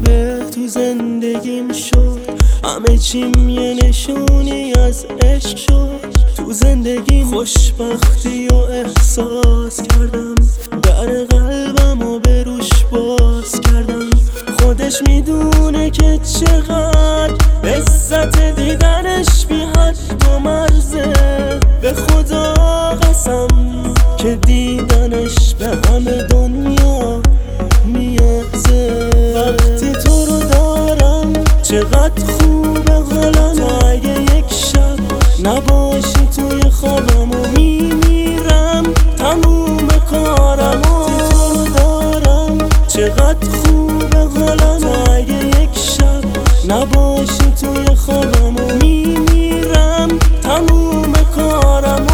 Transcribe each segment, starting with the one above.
غریبه تو زندگیم شد، همه چیم یه نشونی از عشق شد. تو زندگیم خوشبختی و احساس کردم، در قلبم و به روش باز کردم. خودش میدونه که چقدر لذت دیدنش بی حد و مرزه. به خدا قسم که دیدنش به همه دنیا میارزه. وقتی تو رو دارم چقدر خوبه حالم، تا اگه یک شب نباشی توی خوابم و میمیرم تموم کارم. وقتی تو رو دارم چقدر خوبه حالم، تا اگه یک شب نباشی توی خوابم و میمیرم تموم کارم.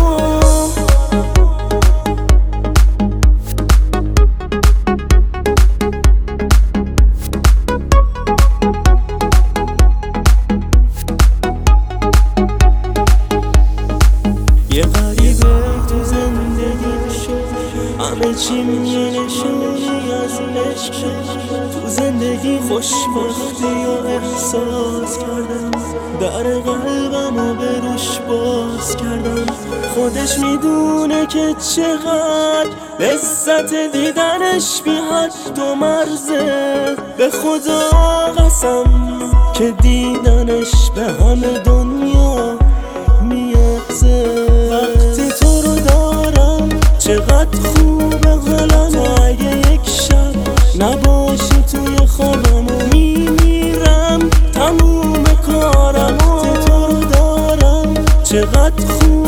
یه غریبه تو زندگیم شد، همه چیم یه نشونی از عشق شد. تو زندگی خوشبختی و احساس کردم، در قلبم و به روش باز کردم. خودش میدونه که چقدر لذت دیدنش بی حد و مرزه. به خدا قسم که دیدنش به همه دنیا میارزه. وقتی تو رو دارم چقدر خوبه حالم، تا اگه یک شب نباشی توی خوابم و میمیرم تموم کارم. وقتی تو رو دارم چقدر خوبه